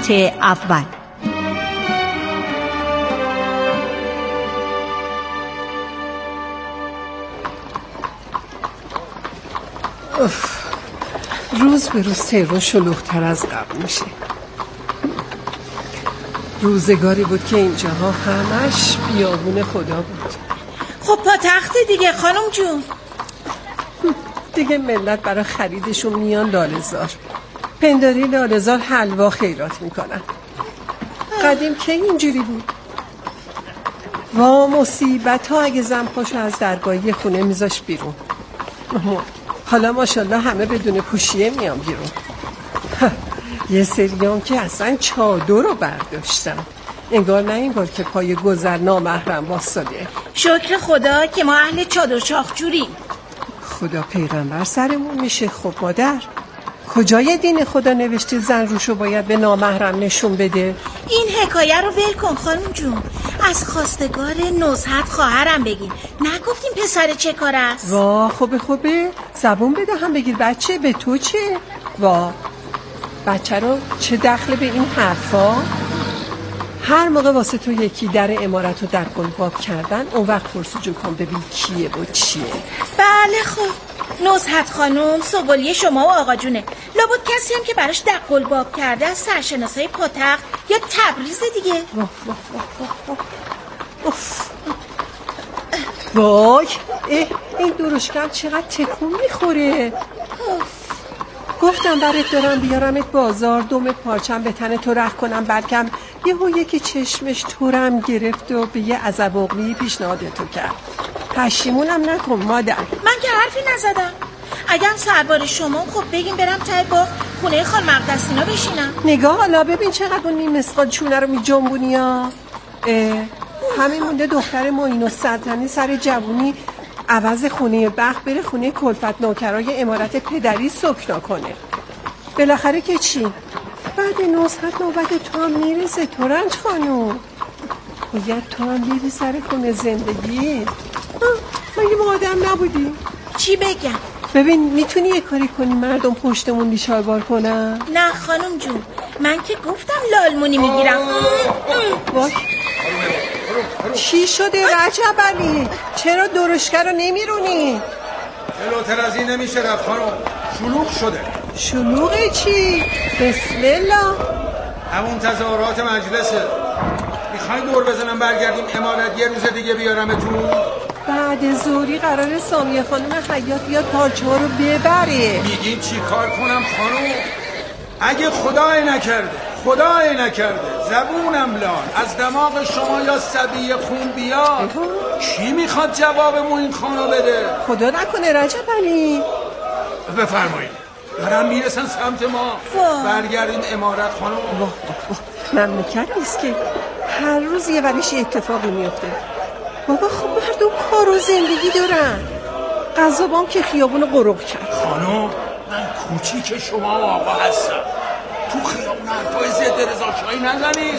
قسمت اول. روز به روز تهران شلوغ‌تر از قبل میشه. روزگاری بود که اینجاها همش بیابون خدا بود. خب پاتخت دیگه خانم جون. دیگه ملت برای خریدشون میان لاله‌زار. پنداری لاله‌زار حلوا خیرات میکنن. قدیم که اینجوری بود. وا مصیبت ها اگه زنپاشو از درگاهی خونه میذاش بیرون. حالا ماشاءالله همه بدون پوشیه میان بیرون. یه سریام که اصلا چادر رو برداشتن، انگار نه انگار که پای گذر نامحرم واساده. شکر خدا که ما اهل چادر شاخجوریم. خدا پیغمبر سرمون میشه. خب مادر، کجای دین خدا نوشته زن روشو باید به نامحرم نشون بده؟ این حکایه رو ول کن خانم جون. از خواستگار نزهت خواهرم بگین. نگفتیم پسر چه کار است؟ وا خوبه زبون بده هم بگیر. بچه به تو چه؟ وا بچه رو چه دخل به این حرفا؟ هر موقع واسه تو یکی در امارت رو در قلباب کردن، اون وقت پرسجو کن ببین کیه و چیه. بله خب نزهت خانم سوگلی شما و آقا جونه. لابد کسی هم که براش دق قلباب کرده از سرشناسای پاتخت یا تبریز دیگه. وای این درشکم چقدر تکون میخوره. گفتم برات دارم بیارمت بازار، دومت پارچم به تن تو رخ کنم، بلکم یکی چشمش تورم گرفت و به یه عذب اغلی پیشنهاد تو کرد. پشیمونم نکن مادر. من که حرفی نزدم. اگم سربار شما خب بگیم برم ته باغ خونه خان مقدسینا بشینم. نگاه حالا ببین چقدر اون نیم مسقال چونه رو می جنبونی ها. همین مونده دختر معین السلطنه سر جوونی عوض خونه بخت بره خونه کلفت نوکرای امارت پدری سکنا کنه. بالاخره که چی؟ بعد نزهت نوبت تو هم میرسه ترنج خانوم. باید تو هم بیدی سر خونه زندگی. مگه ما آدم نبودی؟ چی بگم؟ ببین میتونی یه کاری کنی مردم پشتمون لیشار بار کنن؟ نه خانم جون، من که گفتم لالمونی میگیرم. وای چی شده رجب علی؟ چرا درشکه رو نمیرونی؟ جلوتر از این نمیشه رفت خانم. شلوغ شده. شلوغه چی؟ بسم الله. همون تظاهرات مجلسه. میخوای دور بزنم برگردیم امارت یه روز دیگه بیارمتون؟ بعد زوری قراره سامیه خانم خیاط بیاد پارچه ها رو ببره. میگین چی کار کنم خانم؟ اگه خدای نکرده زبونم لال از دماغ شما یا سبیه خون بیاد، کی میخواد جواب موین خانو بده؟ خدا نکنه رجب علی. بفرمایید دارم میرسن سمت ما. برگردیم امارت خانم. مملکت نیست که هر روز یه وریش اتفاقی میفته. بابا خب مردم کار و زندگی دارن. قضابام که خیابونو قرق کرد. خانم من کوچیک شما و آقا هستم. تو خیابون حرفای ضد رضاشاهی نزنید.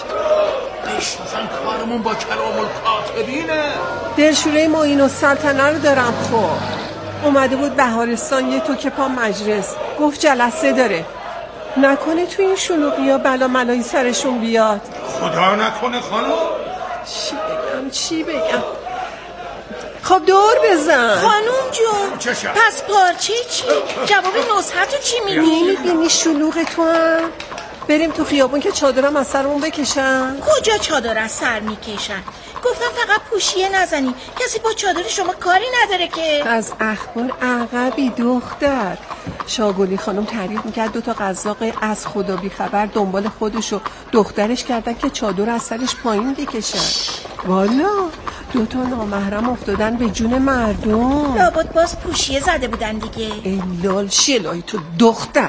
بشناسن کارمون با کلام الکاتبینه. دلشوره معین السلطنه رو دارم. خب اومده بود بهارستان یه توکه پا مجلس، گفت جلسه داره. نکنه تو این شلوغی ها بلا ملایی سرشون بیاد. خدا نکنه خانم. چی بگم خب دور بزن خانوم جون. پس پارچه چی؟ جواب نزهتو چی میدی؟ میبینی شلوغ تو هم؟ بریم تو خیابون که چادرم از سرمون بکشن. کجا چادر از سر میکشن؟ گفتم فقط پوشیه نزنی. کسی با چادر شما کاری نداره که. از اخبار عقبی دختر. شاگلی خانم تعریف میکرد 2 قزاق از خدا بی خبر دنبال خودش و دخترش کردن که چادر از سرش پایین بکشن. والا 2 نامحرم افتادن به جون مردم. لابد باز پوشیه زده بودن دیگه. ای لال شلای تو دختر.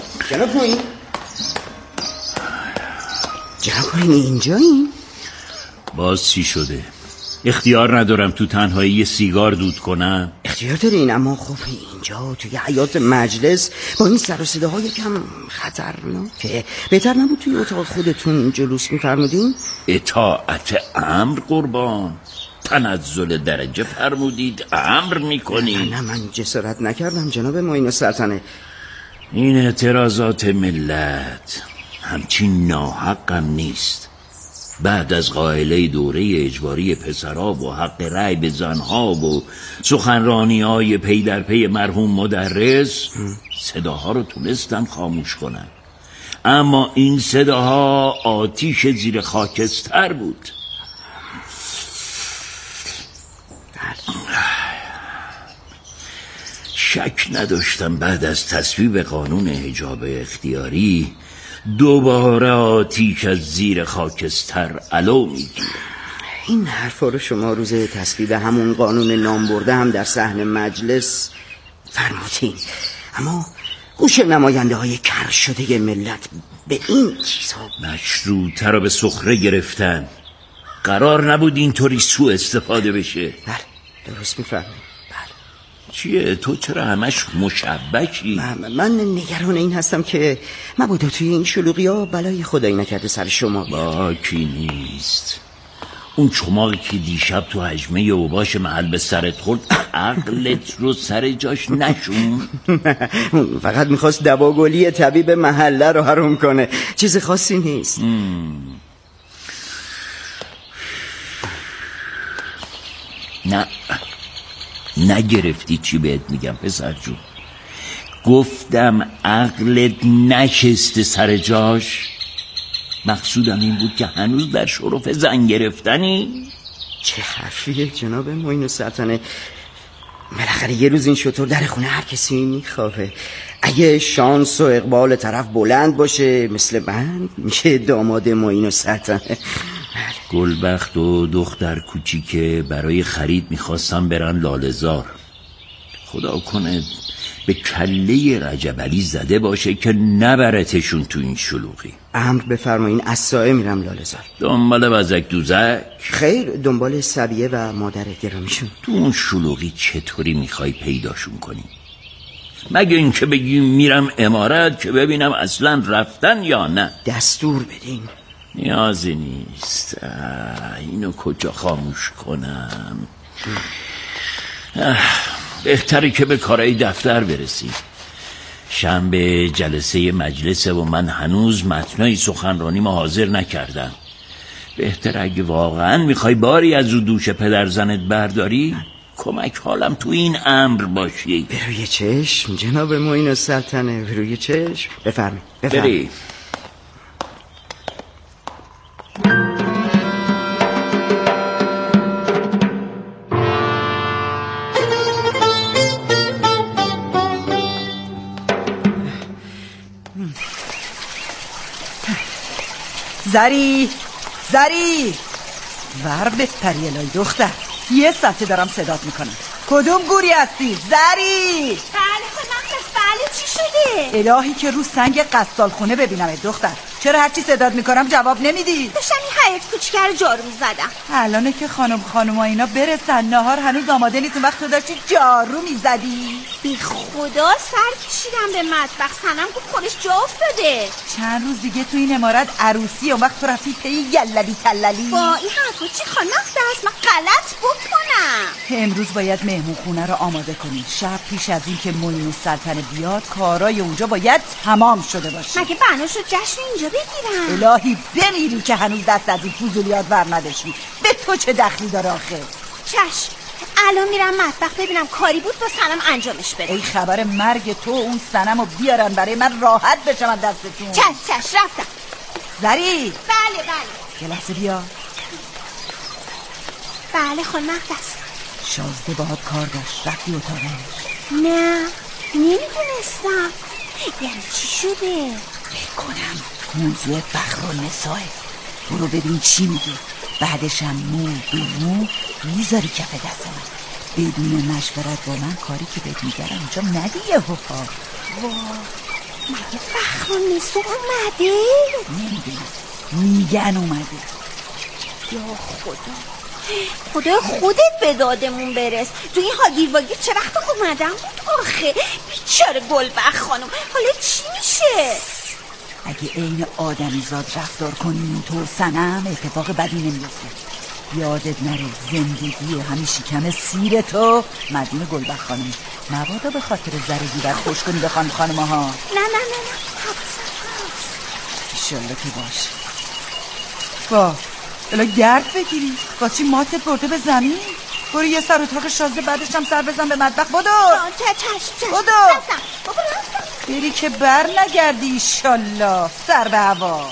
جناب معین اینجاییم؟ باز چی شده؟ اختیار ندارم تو تنهایی یه سیگار دود کنم؟ اختیار دارین، اما خب اینجا توی حیاط مجلس با این سر و صداها یکم خطرناکه. بهتر نبود توی اتاق خودتون جلوس می‌فرمودین؟ اطاعت امر قربان، تنزل درجه فرمودید امر میکنید. نه من جسارت نکردم جناب معین السلطنه. این اعتراضات ملت همچین ناحقم نیست. بعد از قائله دوره اجباری پسرها و حق رأی به زنها و سخنرانی‌های پی در پی مرحوم مدرس، صداها رو تونستن خاموش کنن، اما این صداها آتیش زیر خاکستر بود. شک نداشتم بعد از تصویب قانون حجاب اختیاری دوباره آتیش از زیر خاکستر علو میگیره. این حرفا رو شما روز تصویب همون قانون نام برده هم در صحن مجلس فرمودین، اما گوش نماینده های کر شده ملت به این چیزها مشروطه رو به سخره گرفتن. قرار نبود اینطوری سوء استفاده بشه. بله درست میفرمایید. چیه تو چرا همش مشبکی؟ من نگران این هستم که مبادا توی این شلوغی ها بلای خدایی نکرده سر شما بیاد. باکی نیست. اون چماقی که دیشب تو حجمه اوباش محل به سرت خورد عقلت رو سر جاش نشون؟ فقط میخواست دواگلی طبیب محله رو حروم کنه، چیز خاصی نیست. نه نگرفتی چی بهت میگم پسر جون؟ گفتم عقلت نشسته سر جاش. مقصودم این بود که هنوز در شرف زن گرفتنی. چه حرفیه جناب معین السلطنه؟ بالاخره یه روز این شطور در خونه هر کسی میخوابه. اگه شانس و اقبال طرف بلند باشه مثل من میشه داماد معین السلطنه. گلبخت و دختر کوچیکه برای خرید میخواستم برن لاله‌زار. خدا کنه به کله رجب علی زده باشه که نبرتشون تو این شلوغی. امر بفرمایین، از سایه میرم لاله‌زار. دنبال وزک دوزک؟ خیر، دنبال سبیه و مادر گرامیشون. تو اون شلوغی چطوری میخوای پیداشون کنی؟ مگه این که بگیم میرم امارت که ببینم اصلا رفتن یا نه؟ دستور بدین. نیازی نیست. اینو کجا خاموش کنم؟ بهتره که به کارهای دفتر برسیم. شنبه جلسه مجلسه و من هنوز متنای سخنرانیمو حاضر نکردم. بهتره اگه واقعا میخوای باری از رو دوش پدر زنت برداری کمک حالم تو این امر باشی. به روی چشم جناب معین السلطنه، به روی چشم. بفرمایید بری. زری ور بپری الهی دختر، یه ساعته دارم صدات میکنم. کدوم گوری هستی؟ زری. بله خودم. بله چی شده؟ الهی که رو سنگ قصال خونه ببینم دختر. چرا هرچی صدات میکنم جواب نمیدی؟ داشتم این حیاط کوچیک رو جارو میزدم. الانه که خانوما اینا برسن نهار هنوز آماده نیست، وقت تو داشتی جارو میزدی. بی خدا سر کشیدم به مطبخ، سنم گفت خودش جا افتاده. چند روز دیگه تو این امارت عروسی، اون وقت تو رفتی پی یللی تللی. با این حرفا چی خانم دست من غلط بکنم؟ امروز باید مهمون خونه رو آماده کنی. شب پیش از این که معین السلطنه بیاد کارای اونجا باید تمام شده باشه. مگه بنا شد جشن اینجا بگیرم؟ الهی بمیری که هنوز دست از این فضولیات ور نداشتی. به تو چه دخلی داره آخه؟ چشم، الان میرم مطبخ ببینم کاری بود با سنم انجامش بده. ای خبر مرگ تو اون سنمو بیارن برای من راحت بشم از دستتون. چش رفتم. زری. بله. یه لحظه بیا. بله خانم مقدس. شازده باهات کار داشت، رفتی اتاقش؟ نه نمیدونستم. یعنی چی شده؟ بکنم موضوع فخر و نساه. برو ببین چی میگه، بعدش هم مو به مو میذاری کف دست من. بدون مشورت با من کاری که بهت میگرم اونجا ندیه هوها. مگه فخر و نساه اومده؟ نمیدونم، میگن اومده. یا خدا خودت به دادمون برس. تو این هاگیر واگیر چه وقت اومدم بود آخه؟ بیچاره گلبخت خانم حالا چی میشه؟ اگه عین آدمی زاد رفتار کنیم اینطور صنم اتفاق بدی نمیفته. یادت نره زندگی همین شکم سیر تو مدیون گلبخت خانم. مبادا به خاطر زرگی بر خوش کنی به خانم ها. نه ایشالله که باشه. با الا گرد بگیری با چی ماتت برده به زمین. برو یه سر اتاق شازده بعدش هم سر بزن به مطبخ. بدو بری که بر نگردی ایشالله سر به هوا.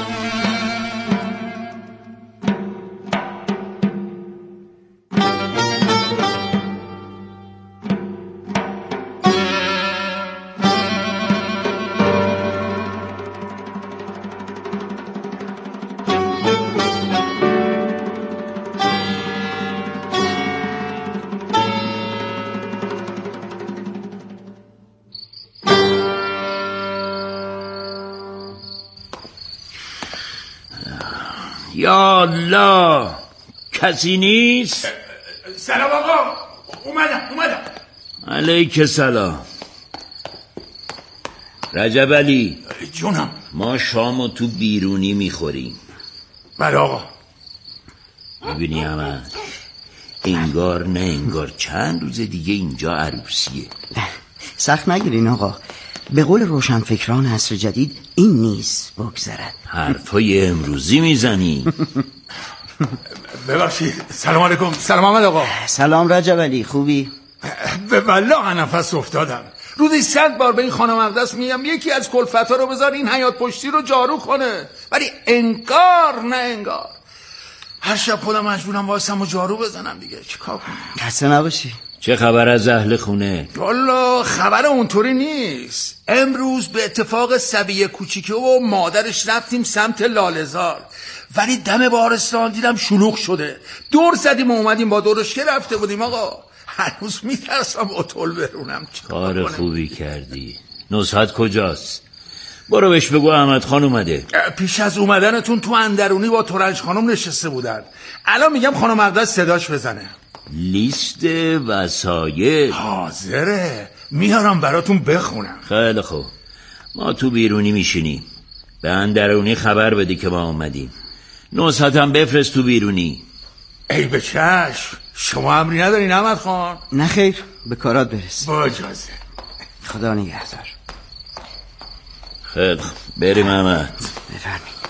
یا الله کسی نیست؟ سلام آقا اومدم. علیک سلام. رجب علی جونم. ما شامو تو بیرونی میخوریم. بله آقا. میبینی احمد انگار نه انگار چند روز دیگه اینجا عروسیه. سخت نگیرین آقا، به قول روشنفکران عصر جدید این نیست بگذرد. حرفای امروزی میزنی. ببخشید. سلام علیکم. سلام احمد آقا. سلام رجب علی، خوبی؟ به والله نفس افتادم. روزی 100 بار به این خانم اقدس میگم یکی از کلفتا رو بذار این حیاط پشتی رو جارو کنه، ولی انگار نه انگار. هر شب خودم مجبورم واسم و جارو بزنم دیگه. چیکار کنم؟ خسته نباشی. چه خبر از اهل خونه؟ والا خبر اونطوری نیست. امروز به اتفاق صبیه کوچیکه و مادرش رفتیم سمت لاله‌زار، ولی دم بارستان دیدم شلوغ شده. دور زدیم و اومدیم. با درشکه رفته بودیم آقا. هنوز میترسم اتول برونم. کار خوبی کردی. نصحت کجاست؟ برو بهش بگو احمد خان اومده. پیش از اومدنتون تو اندرونی با ترنج خانم نشسته بودن. الان میگم خانم اقدس صداش بزنه. لیست وسایل حاضره، میارم براتون بخونم. خیلی خوب، ما تو بیرونی میشینیم. به اندرونی خبر بده که ما اومدیم. نصحتم بفرست تو بیرونی. ای به چشم. شما امری ندارین احمد خان؟ نه خیر، به کارات برس. با اجازه. خدا نگهدار. خیلی خوب، بریم احمد. بفرمایید.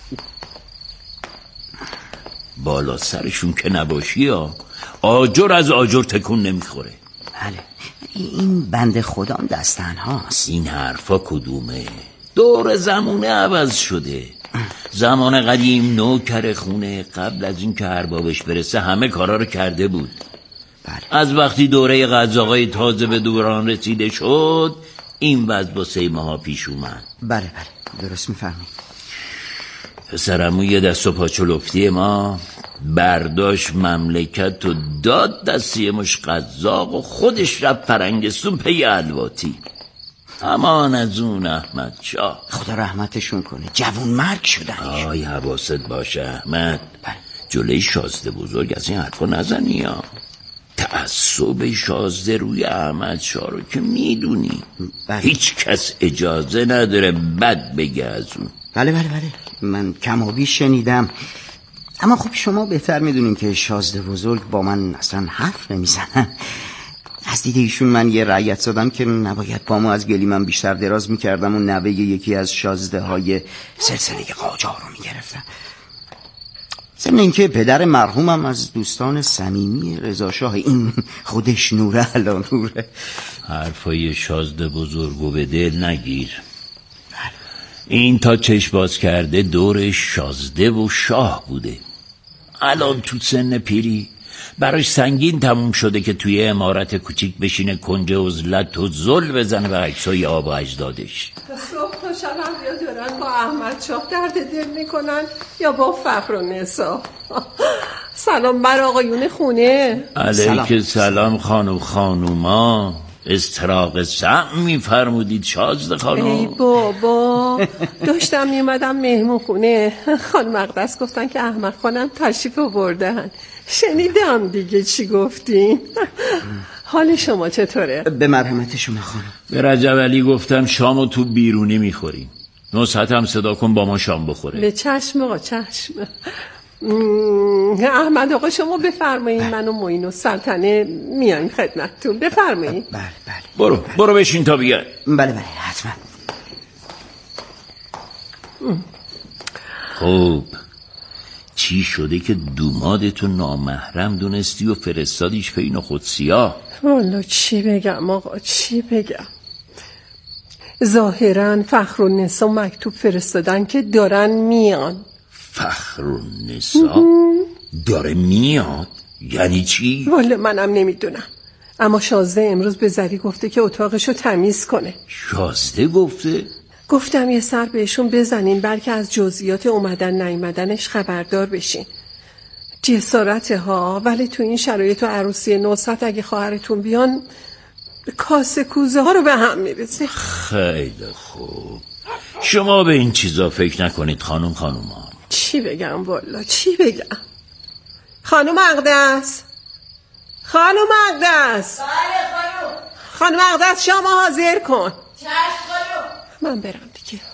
بالا سرشون که نباشی ها، آجر از آجر تکون نمیخوره. بله، این بند خودم دستن هاست. این حرفا کدومه؟ دور زمونه عوض شده. زمان قدیم نوکر خونه قبل از این که اربابش برسه همه کارا رو کرده بود. بله. از وقتی دوره قزاقای تازه به دوران رسیده شد این وضع با سیمه پیش اومد. بله درست میفرمایید. پسرمو یه دست و پاچلفتی ما برداشت مملکت و داد دستی مش قزاق و خودش رفت فرنگستون پی الواتی. امان از اون احمد شاه، خدا رحمتشون کنه، جوون مرگ شدن. آی حواست باشه احمد. بله. جلوی شازده بزرگ از این حرفا نزنی ها. تعصب شازده روی احمد شاه رو که میدونی. بله. هیچ کس اجازه نداره بد بگه از اون. بله من کم و بیش شنیدم، اما خب شما بهتر میدونین که شازده بزرگ با من اصلا حرف نمیزنن. از دید ایشون من یه رعیت زدم که نباید پامو از گلیمم بیشتر دراز میکردم و نوه یکی از شازده های سلسله قاجار رو میگرفتم. ضمن اینکه پدر مرحومم از دوستان صمیمی رضا شاه، این خودش نوره علا نوره. حرفای شازده بزرگو به دل نگیر. این تا چشم باز کرده دور شازده و شاه بوده. الان تو سن پیری براش سنگین تموم شده که توی امارت کوچیک بشینه کنج عزلت و زل بزنه به عکسای آب و اجدادش. صبح تا شب هم یا دارن با احمد شاه درد دل میکنن یا با فخر و نسا. سلام بر آقایون خونه. علیک سلام خانوما. استراق سم میفرمودید شازده خانم؟ ای بابا، داشتم میومدم مهمون خونه، خانم اقدس گفتن که احمد خانم تشریف آوردن. شنیدم دیگه چی گفتین. حال شما چطوره؟ به مرحمت شما خانم. به رجب علی گفتم شامو تو بیرونی میخوریم. نصحت هم صدا کن با ما شام بخوره. به چشم آقا، چشم. احمد آقا شما بفرمایید، من و معین و سلطنه میایم خدمتتون. بفرمایید. بله. برو بشین تا بیاد. بله حتما. خب چی شده که دومادتو نامحرم دونستی و فرستادیش پین خودسیا؟ والا چی بگم آقا، چی بگم. ظاهرا فخرالنسا مکتوب فرستادن که دارن میان. فخرالنسا داره میاد؟ یعنی چی؟ والا منم نمیدونم، اما شازده امروز به زری گفته که اتاقشو تمیز کنه. شازده گفته؟ گفتم یه سر بهشون بزنین، بلکه از جزئیات اومدن نیومدنش خبردار بشین. جسارته ها، ولی تو این شرایط و عروسی نوست اگه خواهرتون بیان کاسه کوزه ها رو به هم میرسه. خیلی خوب، شما به این چیزا فکر نکنید خانوما. چی بگم والا، چی بگم. خانم اقدس، خانم اقدس. بله خانم. خانم اقدس شما حاضر کن. چشم خانم. من برم دیگه.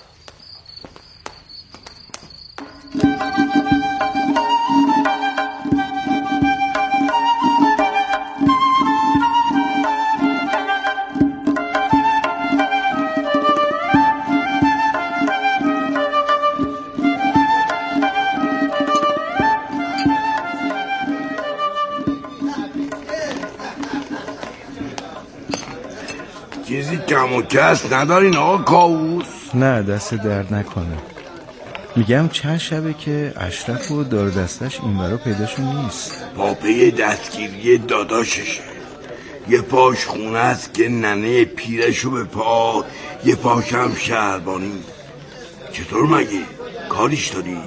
چیزی کم و کس ندارین آقا کاووس؟ نه دست درد نکنه. میگم چند شبه که اشرف و دار دستش این برا پیداشون نیست. پاپه دستگیری داداششه. یه پاش خونه است که ننه پیرشو به پا، یه پاش هم شهربانی. چطور مگه؟ کاریش داری؟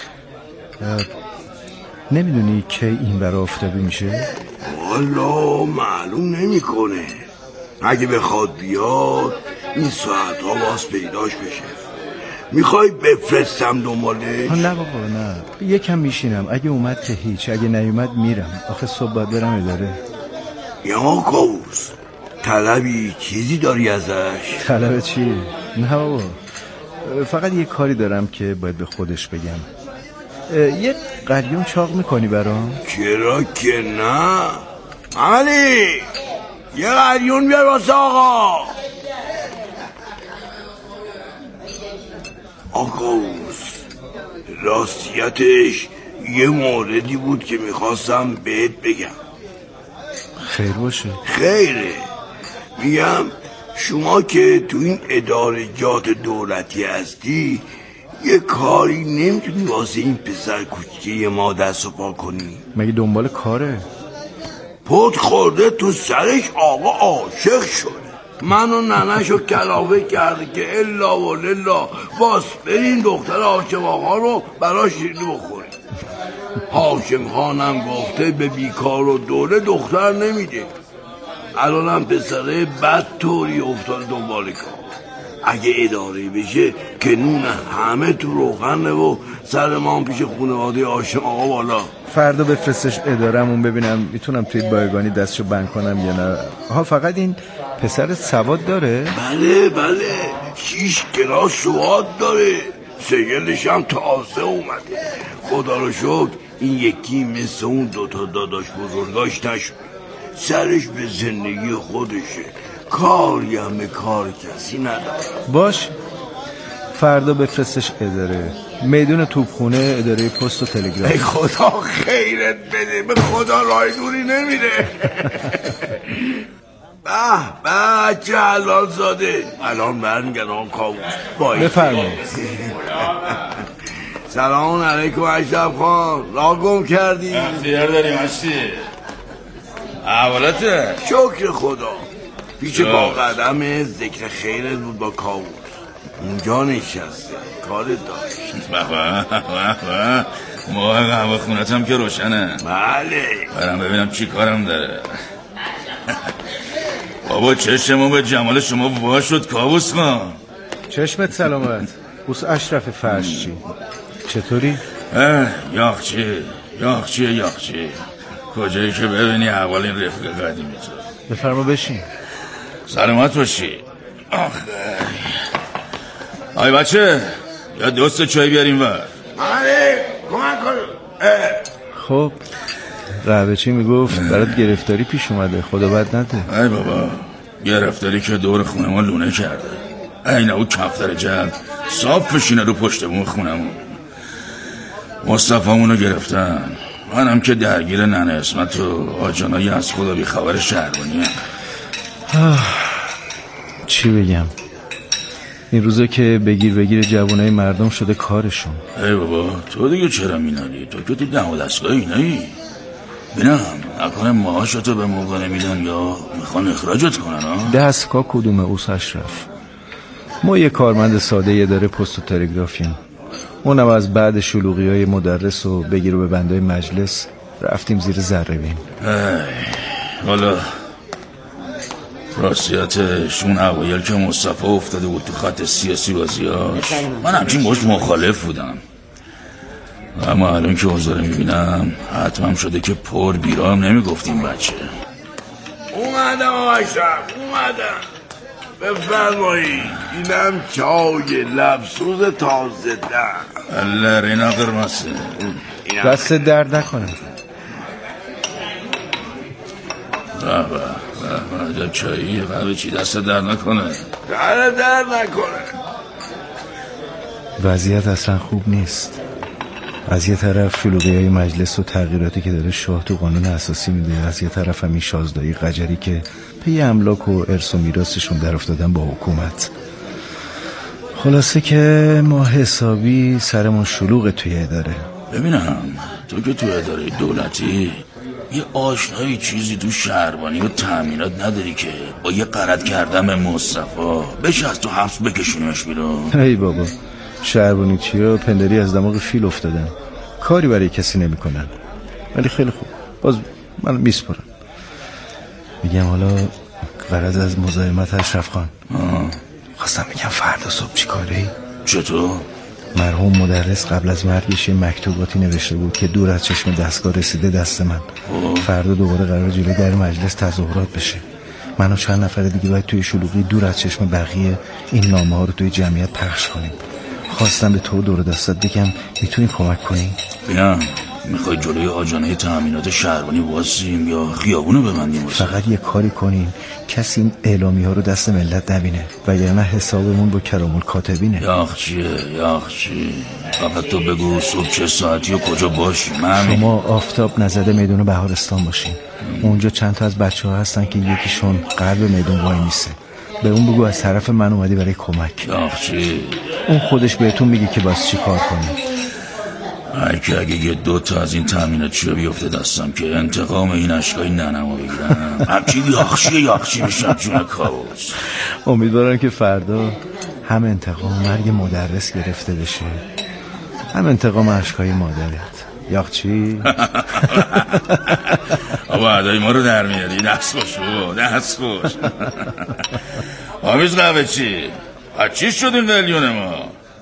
نمیدونی کی این برا آفتابی میشه؟ والا معلوم نمیکنه. اگه بخواد بیاد این ساعت ها باز پیداش بشه. میخوای بفرستم دنبالش؟ نه بابا نه، یکم میشینم، اگه اومد که هیچ، اگه نیومد میرم. آخه صبح باید برم اداره. یا کاووس طلبی چیزی داری ازش؟ طلب چی؟ نه بابا، فقط یه کاری دارم که باید به خودش بگم. یه قلیون چاق میکنی برام؟ چرا که نه. علی یه قلیون بیار واسه آقا. آقاوز راستیتش یه موردی بود که میخواستم بهت بگم. خیر باشه. خیره. میگم شما که تو این ادارجات دولتی هستی یه کاری نمیتونی واسه این پسر کوچیک ما دست و پا کنی؟ مگه دنبال کاره؟ پت خورده تو سرش، آقا عاشق شده. منو ننشو کلافه کرده که الا و للا باس برین دختر هاشم آقا رو برا شیرینی بخوریم. هاشم خانم گفته به بیکار و دوله دختر نمیده. الانم پسره بد طوری افتاد دنبال کار. اگه اداره بشه که نون همه تو روغنه و سر ما هم پیش خانواده هاشم آقا بالا. فردا بفرستش ادارمون ببینم میتونم توی بایگانی دستشو بند کنم یا نه. فقط این پسر سواد داره؟ بله 6 کلاس سواد داره. سجلش هم تازه اومده. خدا رو شکر این یکی مثل اون دوتا داداش بزرگاش نشد. سرش به زندگی خودشه، کاری همه کار کسی نداره. باش فردا بفرستش اداره، میدون توپخونه، اداره پست و تلگراف. ای خدا خیرت بده، به خدا راه دوری نمیره. به چه حلال زاده. الان برمیگن آن کاووس. بفرمایید. سلام علیکم اشرف خان. راه گم کردی؟ اختیار داریم هستی. احوالته؟ شکر خدا. پیش با قدم ذکر خیرت بود با کاووس. اونجا نشسته کار داشت. ماه قهوه خونتم که روشنه. بله. برم ببینم چی کارم داره. بابا چشمون به جمال شما وا شد کاووس خان. چشمت سلامت. اوس اشرف فرشچی چطوری؟ یاخچی کجایی که ببینی احوال این رفیق قدیمی تو. بفرما بشین. سلامت باشی. آخه آی بچه یا دوست چای بیاریم ور. کمک کن. خب رهبچی میگفت برات گرفتاری پیش اومده، خدا بد نده. ای بابا گرفتاری که دور خونه ما لونه کرده. اینه او کفتر جب صاف بشینه رو پشتمون خونمون. مصطفی‌مونو گرفتن، منم که درگیر ننه اسمت و آجانایی از خدا بی خبر شهربانیه. چی بگم، این روزا که بگیر جوانای مردم شده کارشون. ای بابا تو دیگه چرا مینالی؟ تو که تو دم و دستگاهی نهی؟ بینم نکنه معاشتو به موقع نمیدن یا میخوان اخراجت کنن ها؟ دستگاه کدومه اوس اشرف؟ ما یه کارمند ساده یه داره پست و تلگرافیم، اونم از بعد شلوغی‌های مدرس و بگیر و به بندای مجلس رفتیم زیر ذره بین. حالا راستیتشون اوایل که مصطفی افتاده بود تو خط سیاسی بازیاش من همچین باش مخالف بودم، اما الان که حضاره میبینم حتمم شده که پر بیرام نمیگفتیم بچه. اومدم بفرمایید. اینم چای لبسوز تازه در. الله رینا قرمسه. دست درد نکنه. عجب چایی قبل چی دست درد نکنه. درد نکنه. وضعیت اصلا خوب نیست. از یه طرف شلوغی‌های مجلس و تغییراتی که داره شاه تو قانون اساسی میده، از یه طرف هم این شازدایی قجری که پی املاک و ارث و میراثشون در افتادن با حکومت. خلاصه که ما حسابی سرمون شلوغ توی اداره. ببینم تو که توی اداره دولتی یه آشنایی چیزی تو شهربانی و تأمینات نداری که با یه غلط کردن به مصطفی بشه از تو حبس بکشونیمش بیرون؟ ای بابا شهربانی چیا پندری از دماغ فیل افتادن، کاری برای کسی نمی کنن. ولی خیلی خوب باز من میسپرم. میگم حالا غرض از مزاحمت اشرف خان خواستم بگم فردا صبح چی کاری؟ چطور؟ مرحوم مدرس قبل از مرگش مکتوباتی نوشته بود که دور از چشم دستگاه رسیده دست من. فردا دوباره قرار جلوی در مجلس تظاهرات بشه. من و چند نفر دیگه باید توی شلوغی دور از چشم بقیه این نامه ها رو توی جمعیت پخش کنیم. خواستم به تو دور دستت بگم میتونی کمک کنی؟ بینم میخوای جلوی آجانه تأمینات شهربانی واسیم یا خیابونو ببندیم؟ فقط یه کاری کنیم کسی این اعلامی ها رو دست ملت نبینه، وگرنه حسابمون با کرام الکاتبینه. یاخچی فقط تو بگو صبح چه ساعتی و کجا باشیم. شما آفتاب نزده میدون بهارستان باشین. اونجا چند تا از بچه ها هستن که یکیشون قلب میدون وای میسه. به اون بگو از طرف من اومدی برای کمک. یاخچی اون خودش بهتون میگه که باز چی کار کنی. اگه یه 2 تا از این تأمینات چیا بیفته دستم که انتقام این اشکای ننمو بگیرم همچین یاخچی میشم جون کاووس. امیدوارم که فردا هم انتقام مرگ مدرس گرفته بشه، هم انتقام اشکای مادرت. یاخچی آبا ادای ما رو در میاری. دست خوش آمیز قوه چی؟ چی شد این میلیون ما؟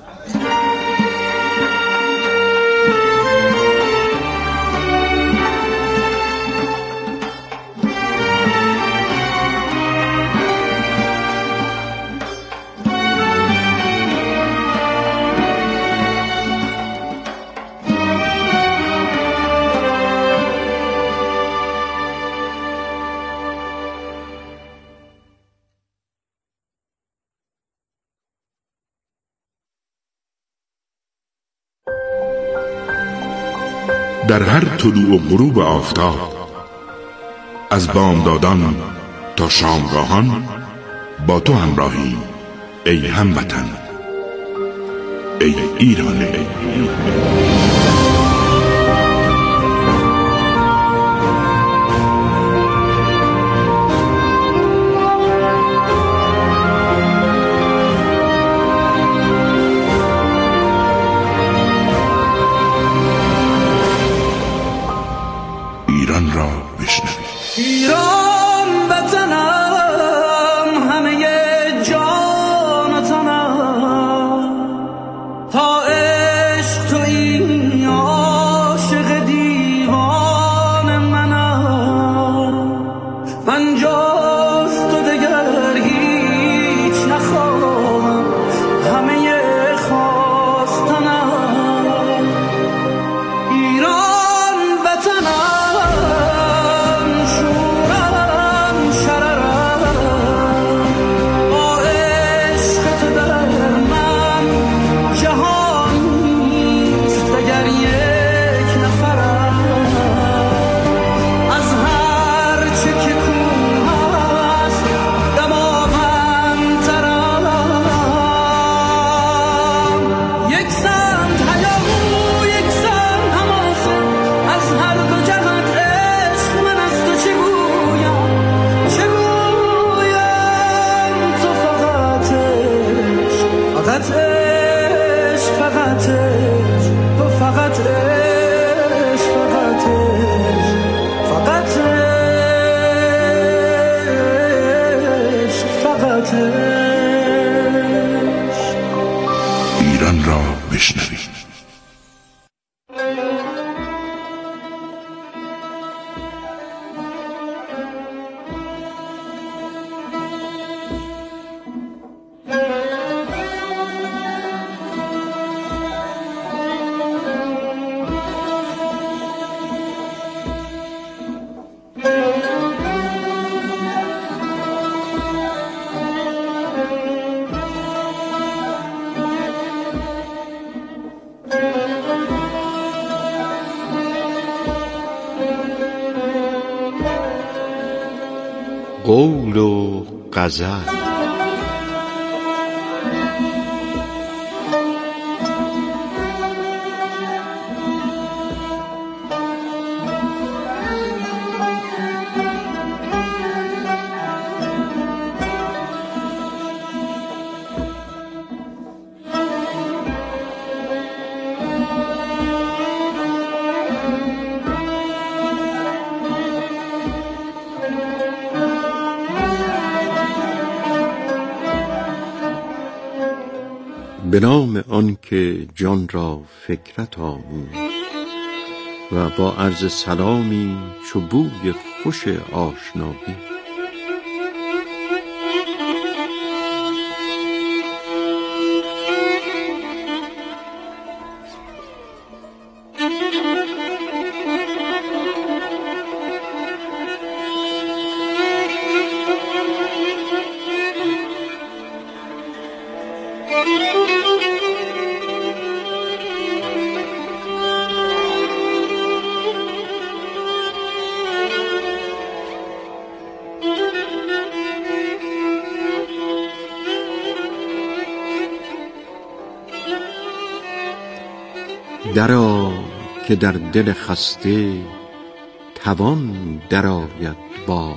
در هر طلوع و غروب آفتاب، از بامدادان تا شامگاهان با تو همراهیم ای هموطن، ای ایران. ایران را بشنوید. ایران وطنم بشنوید. قول و غزل. به نام آن که جان را فکرت آموخت و با عرض سلامی چو بوی خوش آشنایی. درآ که در دل خسته توان درآید باز،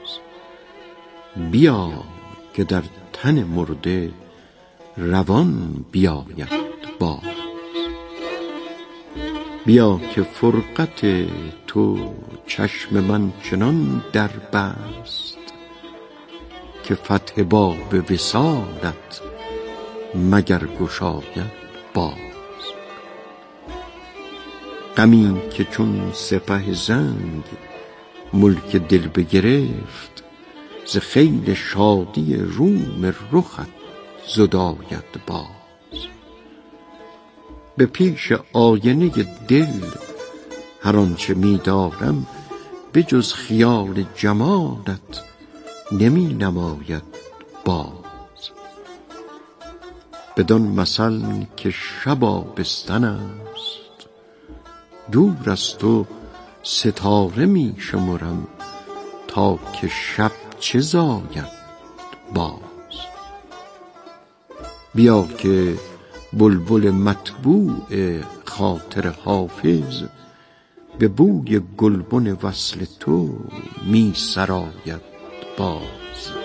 بیا که در تن مرده روان بیاید باز. بیا که فرقت تو چشم من چنان در بست که فتح باب وصالت مگر گشاید باز. غمی که چون سپه زنگ ملک دل بگرفت، ز خیل شادی روم رخت زداید باز. به پیش آینه دل هر آنچه می دارم، به جز خیال جمالت نمی نماید باز. بدان مثل که شب آبستن است، دور از تو ستاره می شمرم تا که شب چه زاید باز. بیا که بلبل مطبوع خاطر حافظ، به بوی گلبن وصل تو می سراید باز.